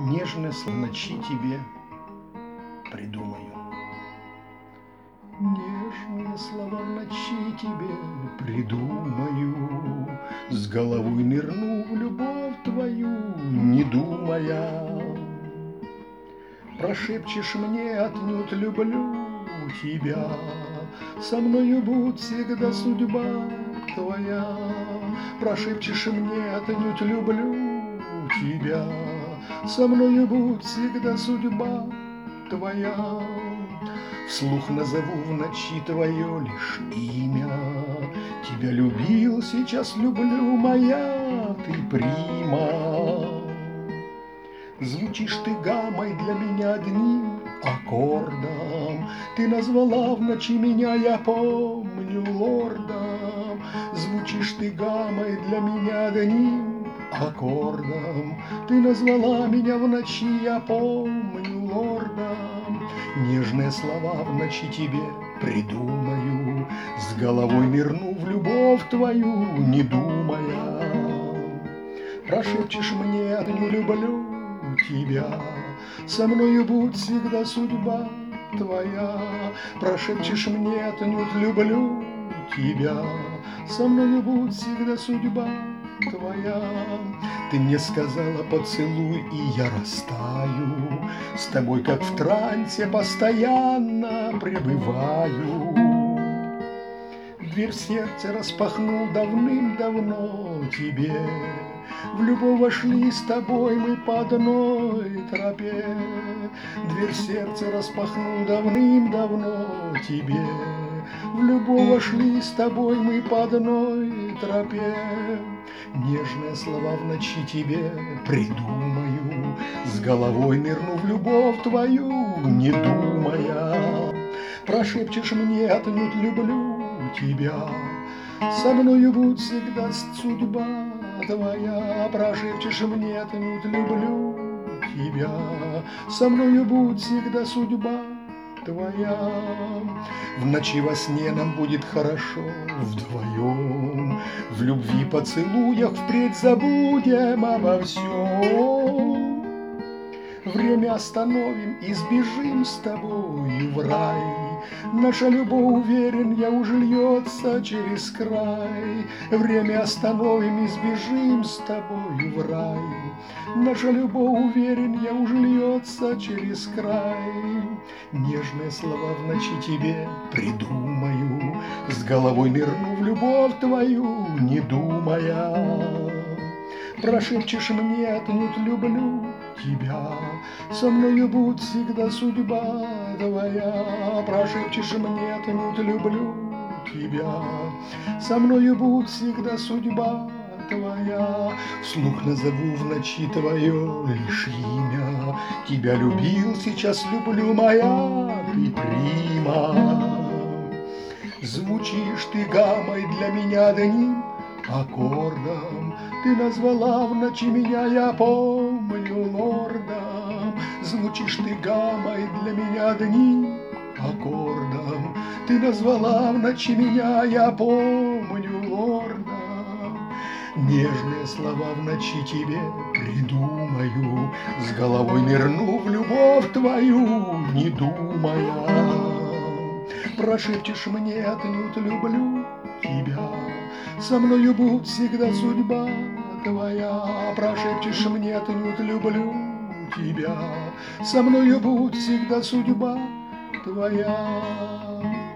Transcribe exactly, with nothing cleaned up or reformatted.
нежно с ночи тебе придумаю. Нежные слова в ночи тебе придумаю, с головой нырну в любовь твою, не думая. Прошепчешь мне отнюдь люблю тебя, со мною будет всегда судьба твоя. Прошепчешь мне отнюдь люблю тебя, со мною будет всегда судьба твоя. Вслух назову в ночи твое лишь имя, тебя любил, сейчас люблю, моя ты прима. Звучишь ты гаммой для меня одним аккордом, ты назвала в ночи меня, я помню, лордом. Звучишь ты гаммой для меня одним аккордом, ты назвала меня в ночи, я помню, лордом. Нежные слова в ночи тебе придумаю, с головой нырну в любовь твою, не думая. Прошепчешь мне одну люблю тебя, со мною будет всегда судьба твоя. Прошепчешь мне отнюдь люблю тебя, со мною будет всегда судьба твоя. Ты мне сказала поцелуй, и я растаю, с тобой как в трансе постоянно пребываю. Дверь в сердце распахнул давным-давно тебе, в любовь вошли с тобой мы по одной тропе. Дверь в сердце распахнул давным-давно тебе, в любовь вошли с тобой мы по одной тропе. Нежные слова в ночи тебе придумаю, с головой нырну в любовь твою, не думая. Прошепчешь мне отнюдь люблю тебя, со мною будет всегда судьба твоя. Прошепчешь мне отнюдь люблю тебя, со мною будет всегда судьба твоя. В ночи во сне нам будет хорошо вдвоем, в любви поцелуях впредь забудем обо всем. Время остановим и сбежим с тобою в рай, наша любовь, уверен я, уж льется через край. Время остановим и сбежим с тобою в рай, наша любовь, уверен я, уж льется через край. Нежные слова в ночи тебе придумаю, с головой нырну в любовь твою, не думая. Прошепчешь мне отнюдь люблю тебя, со мною будет всегда судьба твоя. Прошепчешь мне отнюдь люблю тебя, со мною будет всегда судьба твоя. Вслух назову в ночи твое лишь имя, тебя любил, сейчас люблю, моя ты прима. Звучишь ты гаммой для меня одним аккордом, ты назвала в ночи меня, я помню, лордом. Звучишь ты гаммой для меня одним аккордом, ты назвала в ночи меня, я помню, лордом. Нежные слова в ночи тебе придумаю, с головой нырну в любовь твою, не думая. Прошепчешь мне отнюдь люблю тебя, со мною будет всегда судьба твоя. Прошепчешь мне отнюдь люблю тебя, со мною будет всегда судьба твоя.